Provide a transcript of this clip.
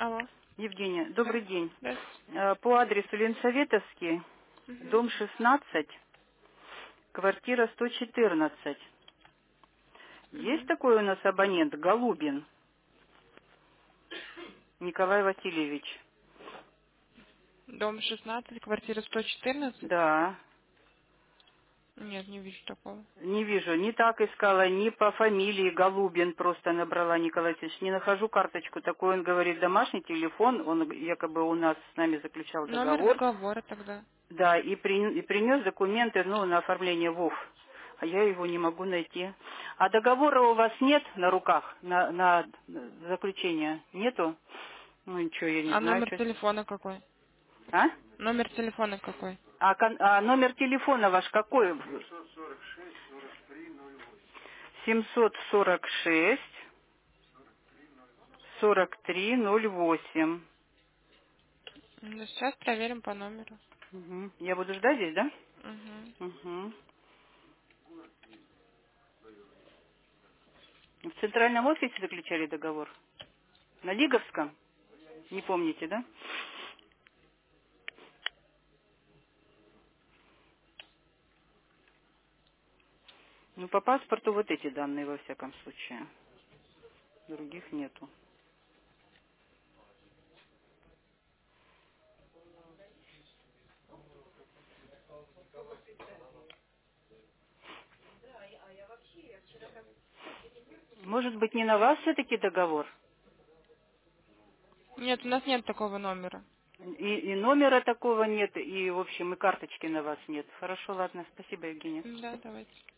Алло. Евгения, Да. добрый день. Здравствуйте. По адресу Ленсоветовский, Угу. дом 16, квартира 114. Есть Угу. такой у нас абонент, Голубин Николай Васильевич? Дом 16, квартира 114. Да, Нет, не вижу такого. не вижу, не так искала, ни по фамилии Голубин просто набрала Николай Васильевич. Не нахожу карточку такой, он говорит, домашний телефон, он якобы у нас с нами заключал Номер договор. договора тогда. Да, и принес документы, ну, на оформление ВОВ. А я его не могу найти. А договора у вас нет на руках, на заключение? Нету? Ну, ничего, я не А знаю, номер что... телефона какой? А? Номер телефона какой? А номер телефона ваш какой? 746 4308. Ну, сейчас проверим по номеру. Угу. Я буду ждать здесь, да? Угу. Угу. В центральном офисе заключали договор? На Лиговском? Не помните, да? Ну, по паспорту вот эти данные, во всяком случае. Других нету. Может быть, не на вас все-таки договор? Нет, у нас нет такого номера. И номера такого нет, и, в общем, и карточки на вас нет. Хорошо, ладно. Спасибо, Евгения. Да, давайте.